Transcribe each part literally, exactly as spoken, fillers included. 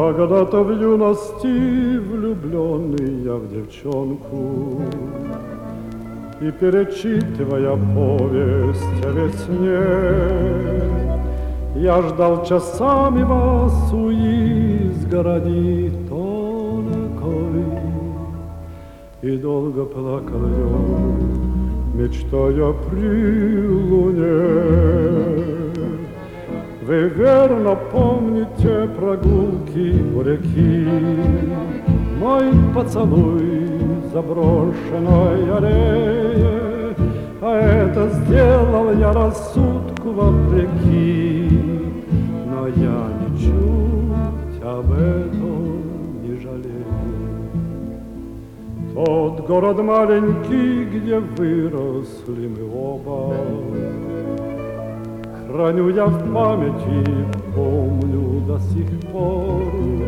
Когда-то в юности влюбленный я в девчонку, и, перечитывая повесть о весне, я ждал часами вас у изгороди тонкой, и долго плакал я, мечтая при луне. Вы верно помните прогулки у реки, мой поцелуй в заброшенной аллее, а это сделал я рассудку вопреки, но я ничуть об этом не жалею. Тот город маленький, где выросли мы оба, храню я в памяти, помню до сих пор.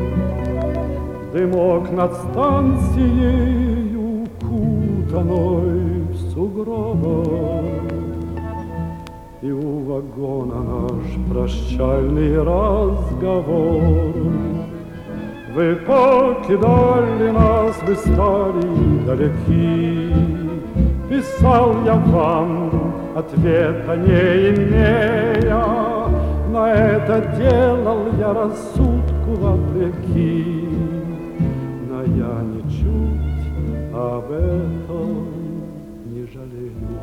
Дымок над станцией, укутанной в сугробах, и у вагона наш прощальный разговор. Вы покидали нас, вы стали далеки, писал я вам, ответа не имея, но это делал я рассудку вопреки, но я ничуть об этом не жалею.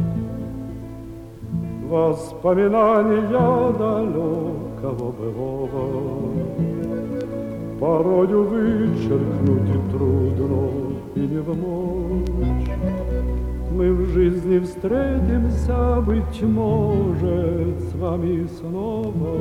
Воспоминания далекого былого порою вычеркнуть и трудно, и не вмочь. Мы в жизни встретимся, быть может, с вами снова.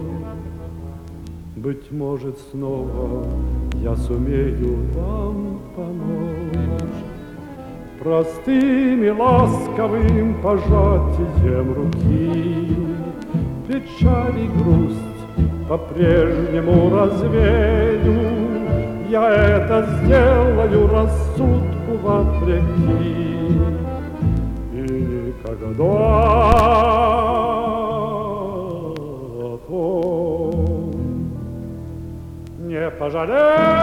Быть может, снова я сумею вам помочь. Простым и ласковым пожатием руки печаль и грусть по-прежнему развею. Я это сделаю рассудку вопреки, и никогда о том не пожалею.